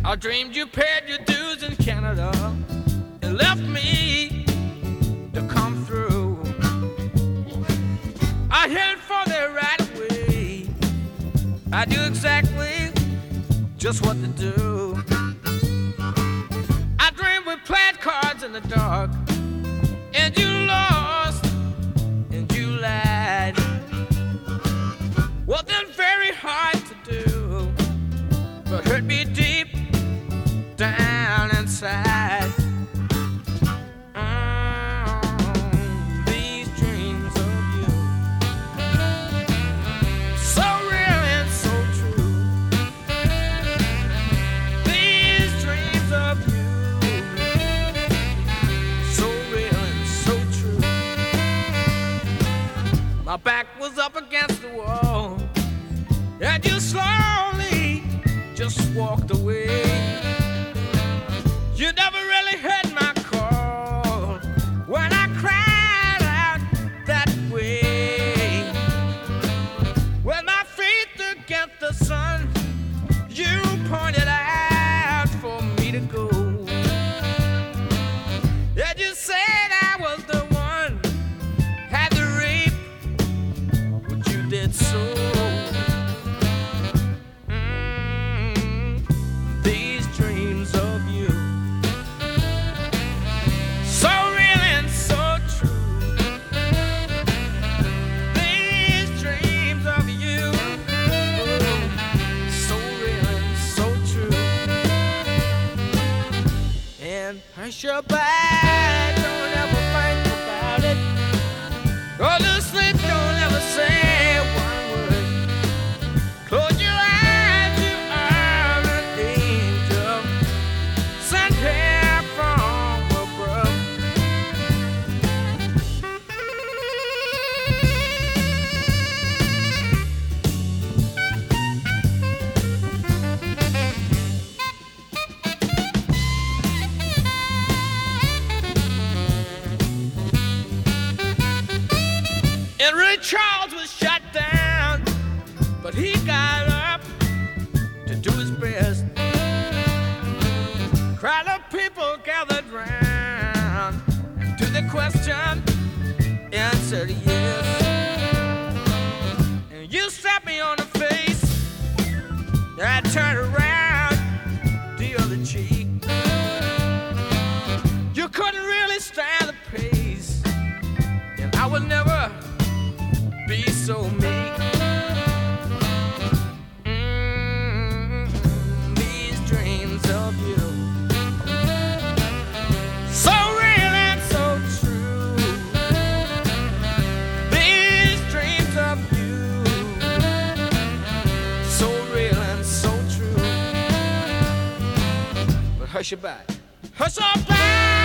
I dreamed you paid your dues in Canada and left me to come through. I headed for the right way. I knew exactly just what to do. I dreamed we played cards in the dark, and you lost, and you lied. Wasn't very hard to do, but hurt me deep down inside. These dreams of you, so real and so true. These dreams of you, so real and so true. My back was up against the wall, and you slowly just walked away. You never really heard my call when I cried out that way. With my feet against the sun, you pointed out for me to go. And you said I was the one, had to reap what you did so. These dreams of you, so real and so true. These dreams of you, so real and so true. And hush your back, don't ever think about it. Go to sleep, don't ever say one word. Close your eyes, you are an angel sent here from above. And Ray Charles was shot down, but he got up to do his best. Crowd of people gathered round, and to the question, answered yes. And you slapped me on the face, and I turned around the other cheek. You couldn't really stand the pace, and I would never be so meek. These dreams of you, so real and so true. These dreams of you, so real and so true. But hush your back, hush your back.